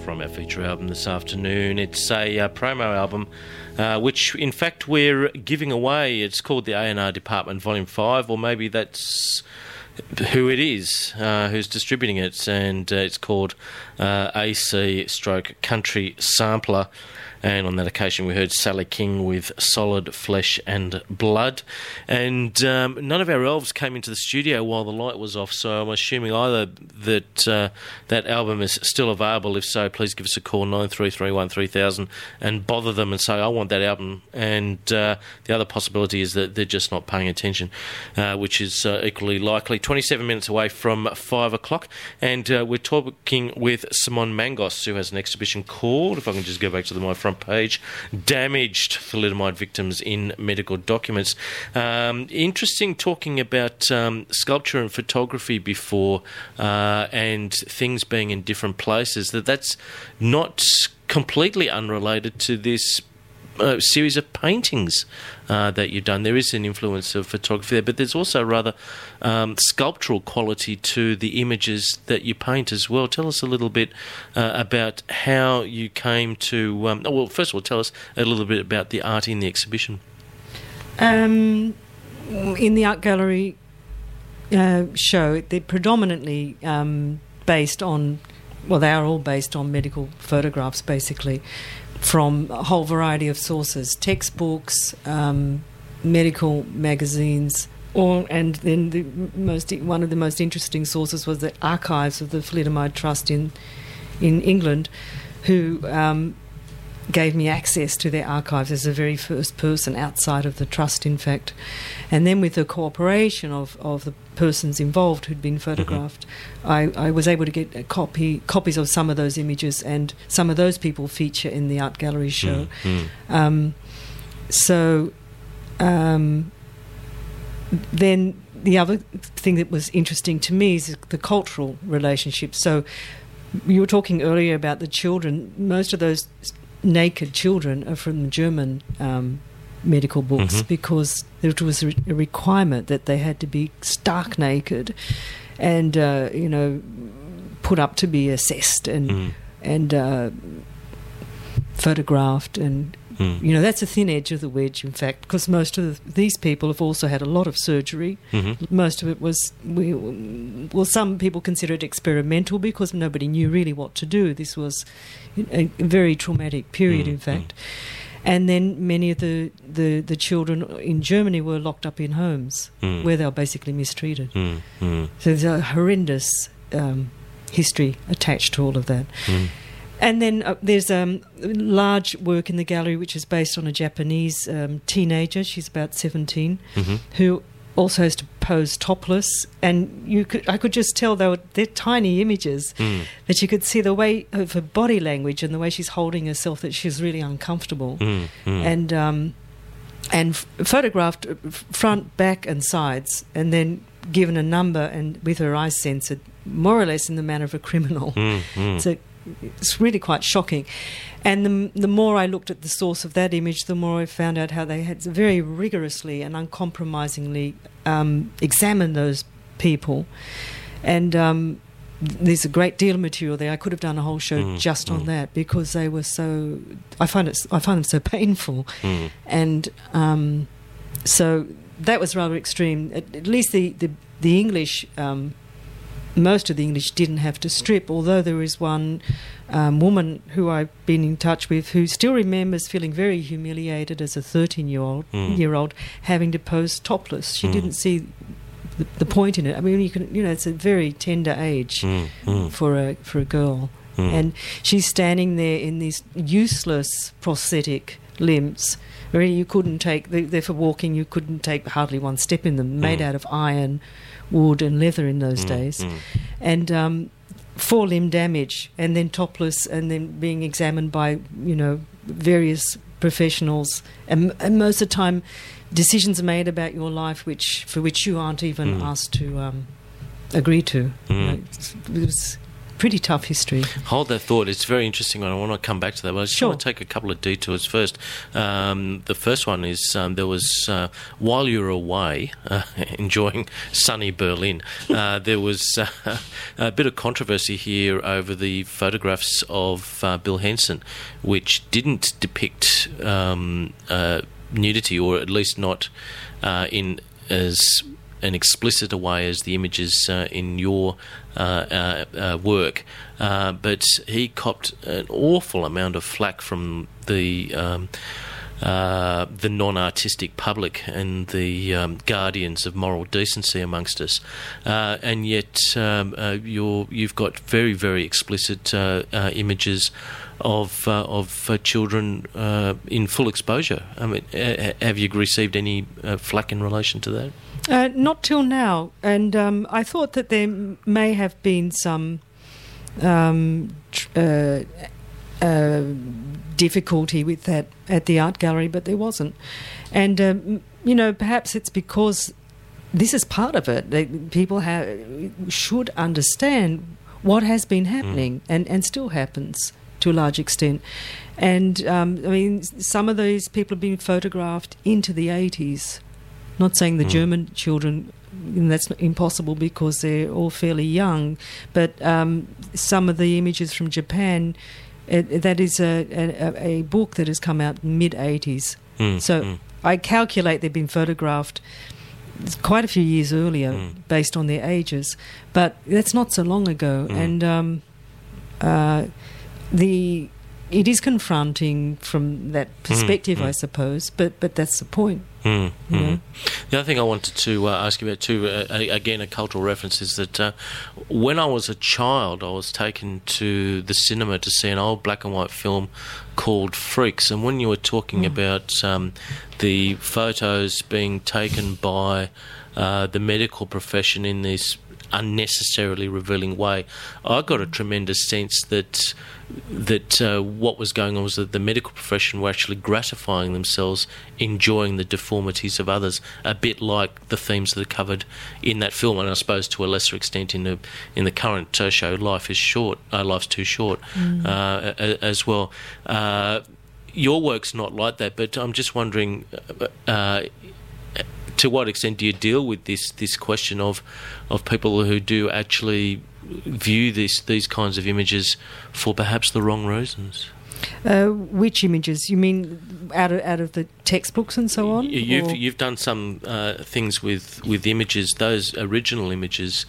from our feature album this afternoon. It's a promo album, which in fact we're giving away. It's called the A&R Department Volume 5, or maybe that's who it is who's distributing it, and it's called AC Country Sampler. And on that occasion we heard Sally King with Solid Flesh and Blood. And none of our elves came into the studio while the light was off, so I'm assuming either that that album is still available. If so, please give us a call, 9331 3000, and bother them and say, I want that album. And the other possibility is that they're just not paying attention, which is equally likely. 27 minutes away from 5 o'clock, and we're talking with Simone Mangos, who has an exhibition called, if I can just go back to my front page, Damaged Thalidomide Victims in Medical Documents. Interesting, talking about sculpture and photography before, and things being in different places, that's not completely unrelated to this series of paintings that you've done. There is an influence of photography there, but there's also rather sculptural quality to the images that you paint as well. Tell us a little bit about how you came to... well, first of all, tell us a little bit about the art in the exhibition. In the art gallery show, they're predominantly based on... Well, they are all based on medical photographs, basically, from a whole variety of sources, textbooks, medical magazines, and then one of the most interesting sources was the archives of the Thalidomide Trust in England, who gave me access to their archives as the very first person outside of the trust, in fact. And then with the cooperation of the persons involved who'd been photographed, I was able to get copies of some of those images, and some of those people feature in the art gallery show. Then the other thing that was interesting to me is the cultural relationship. So you were talking earlier about the children. Most of those naked children are from German medical books, because there was a requirement that they had to be stark naked and put up to be assessed and photographed, and that's a thin edge of the wedge, in fact, because most of these people have also had a lot of surgery. Most of it was, some people consider it experimental because nobody knew really what to do. This was a very traumatic period, in fact. And then many of the children in Germany were locked up in homes where they were basically mistreated. So there's a horrendous history attached to all of that. And then there's large work in the gallery which is based on a Japanese teenager. She's about 17, who also has to pose topless, and I could just tell they're tiny images, that you could see the way of her body language and the way she's holding herself, that she's really uncomfortable, and photographed front, back, and sides, and then given a number and with her eyes censored, more or less in the manner of a criminal. So it's really quite shocking. And the more I looked at the source of that image, the more I found out how they had very rigorously and uncompromisingly examined those people. And there's a great deal of material there. I could have done a whole show just on that, because they were so... I find them so painful. And so that was rather extreme. At least the English... most of the English didn't have to strip, although there is one woman who I've been in touch with who still remembers feeling very humiliated as a 13-year-old having to pose topless. She didn't see the point in it. I mean, it's a very tender age for a girl, and she's standing there in these useless prosthetic limbs. Really, you couldn't take. They're for walking. You couldn't take hardly one step in them. Made out of iron, wood and leather in those days, and full limb damage, and then topless, and then being examined by various professionals, and most of the time decisions are made about your life for which you aren't even asked to agree to. It was pretty tough history. Hold that thought. It's very interesting. I want to come back to that, but I just want to take a couple of detours first. The first one is there was, while you were away enjoying sunny Berlin, there was a bit of controversy here over the photographs of Bill Henson, which didn't depict nudity, or at least not in as an explicit a way as the images in your work, but he copped an awful amount of flack from the non-artistic public and the guardians of moral decency amongst us, and yet you've got very, very explicit images of children in full exposure. I mean, have you received any flack in relation to that? Not till now, and I thought that there may have been some difficulty with that at the art gallery, but there wasn't. And, perhaps it's because this is part of it. People should understand what has been happening and still happens to a large extent. And, some of these people have been photographed into the 80s. Not saying the German children, that's impossible because they're all fairly young, but some of the images from Japan, that is a book that has come out mid-80s. I calculate they've been photographed quite a few years earlier based on their ages, but that's not so long ago. And it is confronting from that perspective, I suppose, but that's the point. The other thing I wanted to ask you about too, again a cultural reference, is that when I was a child I was taken to the cinema to see an old black and white film called Freaks, and when you were talking about the photos being taken by the medical profession in this unnecessarily revealing way, I got a tremendous sense that what was going on was that the medical profession were actually gratifying themselves, enjoying the deformities of others, a bit like the themes that are covered in that film, and I suppose to a lesser extent in the current show Life's Too Short as well. Your work's not like that, but I'm just wondering, to what extent do you deal with this question of people who do actually view these kinds of images for perhaps the wrong reasons? Which images? You mean out of the textbooks and so on? You've done some things with images. Those original images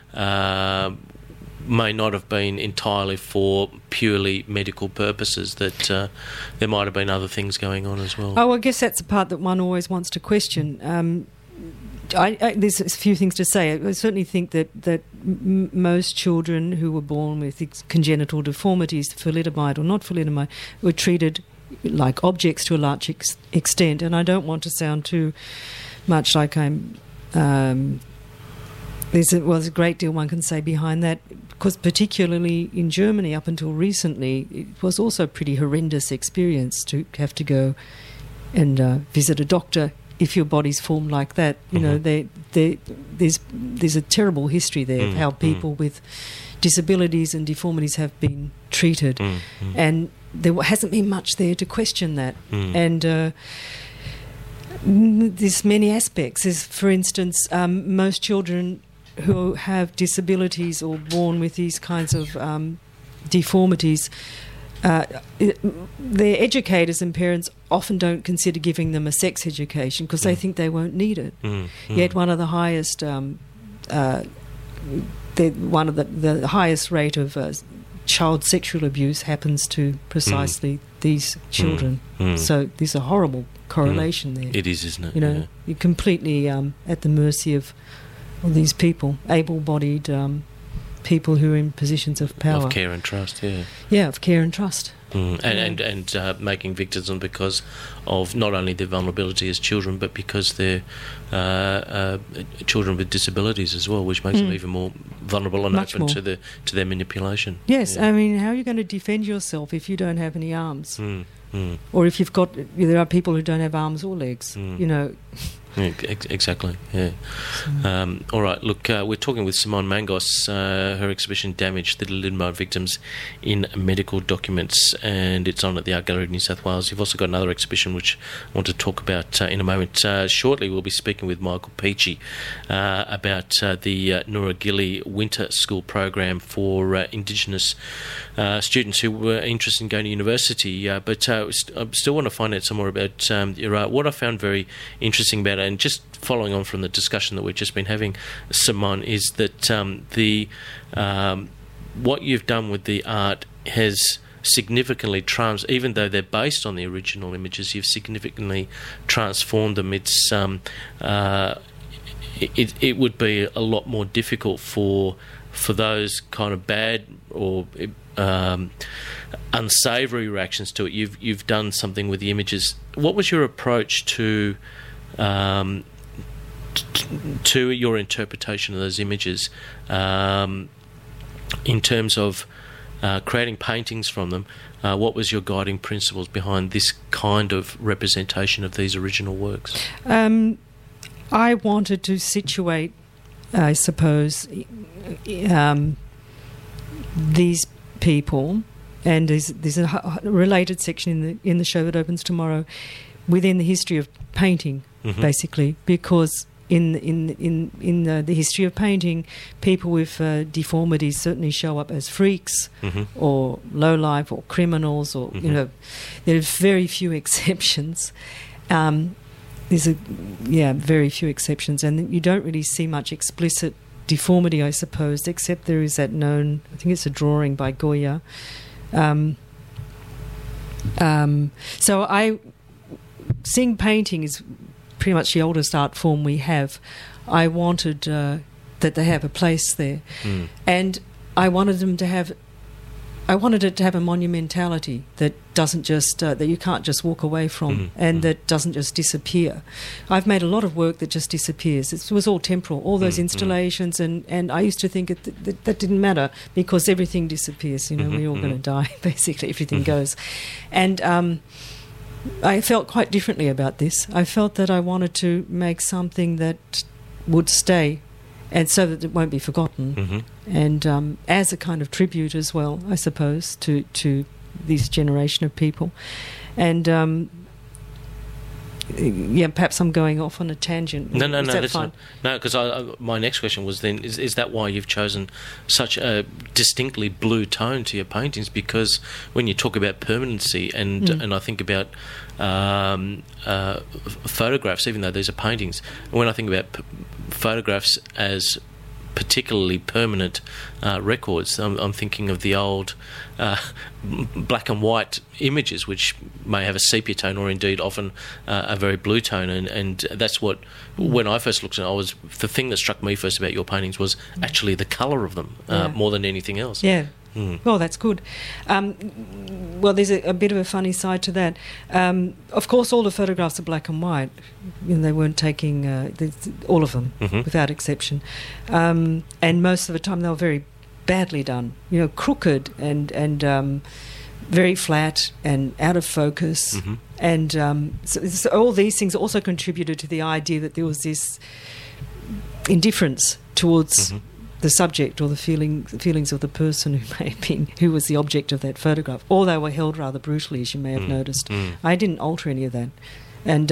may not have been entirely for purely medical purposes, that there might have been other things going on as well. Oh, I guess that's the part that one always wants to question. There's a few things to say. I certainly think that most children who were born with congenital deformities, thalidomide or not thalidomide, were treated like objects to a large extent, and I don't want to sound too much like I'm... There's a great deal one can say behind that, because particularly in Germany up until recently, it was also a pretty horrendous experience to have to go and visit a doctor if your body's formed like that. You know, there's a terrible history there of how people with disabilities and deformities have been treated, and there hasn't been much there to question that. And there's many aspects. There's, for instance, most children who have disabilities or born with these kinds of deformities, their educators and parents often don't consider giving them a sex education because they think they won't need it. Yet one of the highest, the highest rate of child sexual abuse happens to precisely these children. So there's a horrible correlation there. It is, isn't it? You know, you're completely at the mercy of these people, able-bodied people who are in positions of power. Of care and trust, Yeah, of care and trust. And making victims because of not only their vulnerability as children, but because they're children with disabilities as well, which makes them even more vulnerable and Much open more. to their manipulation. Yes, I mean, how are you going to defend yourself if you don't have any arms? Or if there are people who don't have arms or legs, you know. Yeah, exactly, yeah. All right, look, we're talking with Simone Mangos, her exhibition Damage, the Thalidomide Victims in Medical Documents, and it's on at the Art Gallery of New South Wales. You've also got another exhibition which I want to talk about in a moment. Shortly we'll be speaking with Michael Peachy about the Nooragilly Winter School program for Indigenous students who were interested in going to university, but I still want to find out some more about your art. What I found very interesting about it, and just following on from the discussion that we've just been having, Simone, is that what you've done with the art has significantly even though they're based on the original images, you've significantly transformed them. It's it would be a lot more difficult for those kind of bad or unsavoury reactions to it. You've done something with the images. What was your approach to your interpretation of those images in terms of creating paintings from them? What was your guiding principles behind this kind of representation of these original works? I wanted to situate, I suppose, these people, and there's a related section in the show that opens tomorrow within the history of painting, basically, because in the history of painting, people with deformities certainly show up as freaks or lowlife or criminals, or there are very few exceptions. Very few exceptions, and you don't really see much explicit deformity, I suppose, except there is that known, I think it's a drawing by Goya. So seeing painting is pretty much the oldest art form we have. I wanted that they have a place there, and I wanted it to have a monumentality that doesn't just that you can't just walk away from, and that doesn't just disappear. I've made a lot of work that just disappears. It was all temporal, all those installations, and I used to think that didn't matter because everything disappears. We're all going to die. Basically, everything goes, and I felt quite differently about this. I felt that I wanted to make something that would stay, and so that it won't be forgotten, and as a kind of tribute as well, I suppose, to this generation of people. And perhaps I'm going off on a tangent. No, that's fine? No, because my next question was then, is that why you've chosen such a distinctly blue tone to your paintings? Because when you talk about permanency, and I think about photographs, even though these are paintings, when I think about photographs as particularly permanent records, I'm thinking of the old black and white images, which may have a sepia tone or indeed often a very blue tone, and that's what, when I first looked at it, the thing that struck me first about your paintings was actually the colour of them, more than anything else. Yeah. Well, that's good. Well, there's a bit of a funny side to that. Of course, all the photographs are black and white. They weren't taking all of them, without exception. And most of the time, they were very badly done. Crooked and very flat and out of focus. And so all these things also contributed to the idea that there was this indifference towards the subject or the feelings of the person who was the object of that photograph, or they were held rather brutally, as you may have noticed. I didn't alter any of that, and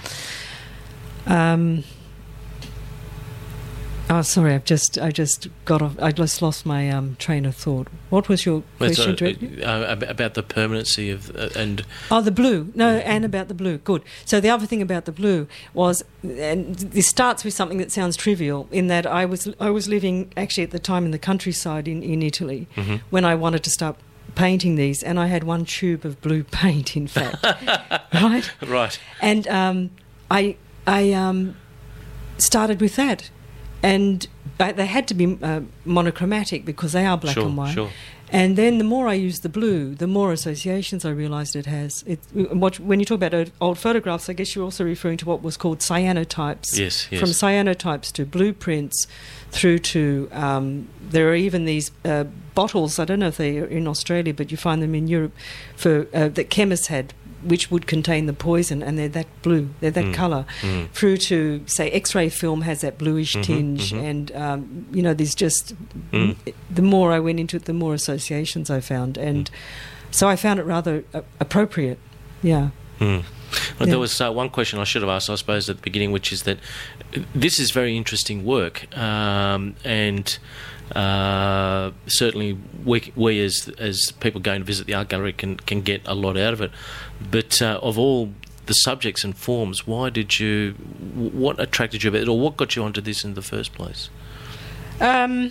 sorry, I just got off. I just lost my train of thought. What was your question? About the permanency of the blue. No, and about the blue. Good. So the other thing about the blue was, and this starts with something that sounds trivial, in that I was living actually at the time in the countryside in Italy when I wanted to start painting these, and I had one tube of blue paint, in fact. Right. And I started with that. And they had to be monochromatic because they are black and white. Sure. And then the more I used the blue, the more associations I realised it has. When you talk about old photographs, I guess you're also referring to what was called cyanotypes. Yes. From cyanotypes to blueprints through to... there are even these bottles, I don't know if they're in Australia, but you find them in Europe, that chemists had which would contain the poison, and they're that blue, they're that colour, through to, say, X-ray film has that bluish tinge, and, there's just, the more I went into it, the more associations I found, and so I found it rather appropriate, yeah. Well, there was one question I should have asked, I suppose, at the beginning, which is that this is very interesting work, and certainly we as people going to visit the art gallery can get a lot out of it. But of all the subjects and forms, what attracted you about it, or what got you onto this in the first place? I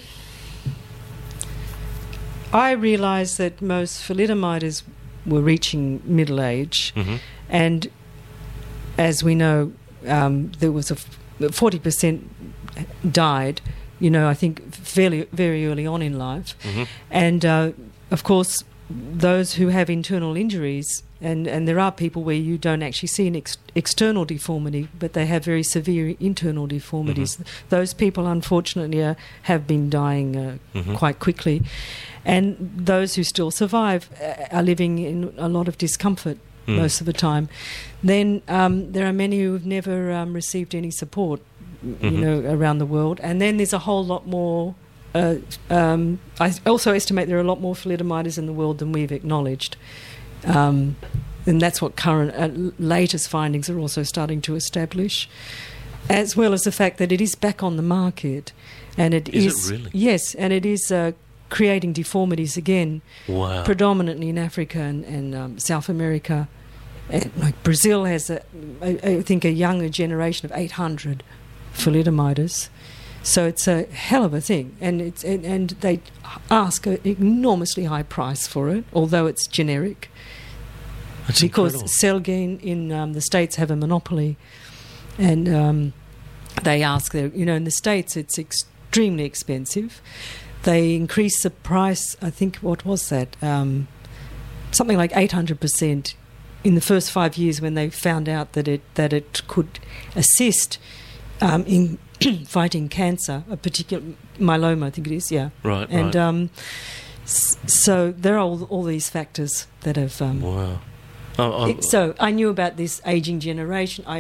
realised that most thalidomiders were reaching middle age, and as we know, there was 40% died, I think very early on in life, and of course those who have internal injuries, and there are people where you don't actually see an external deformity, but they have very severe internal deformities. Those people, unfortunately, have been dying quite quickly, and those who still survive are living in a lot of discomfort most of the time. Then there are many who have never received any support, around the world, and then there's a whole lot more. I also estimate there are a lot more thalidomiders in the world than we've acknowledged, and that's what current latest findings are also starting to establish, as well as the fact that it is back on the market, and it is it really? Yes, and it is creating deformities again, predominantly in Africa and South America. And, like Brazil has, I think, a younger generation of 800 thalidomiders. So it's a hell of a thing, and and they ask an enormously high price for it, although it's generic. That's because incredible. Celgene in the States have a monopoly, and they ask in the States it's extremely expensive. They increased the price. I think what was that? Something like 800% in the first 5 years when they found out that it could assist in fighting cancer, a particular myeloma, I think it is, yeah. Right, and right. So there are all these factors that have... Wow. So I knew about this ageing generation.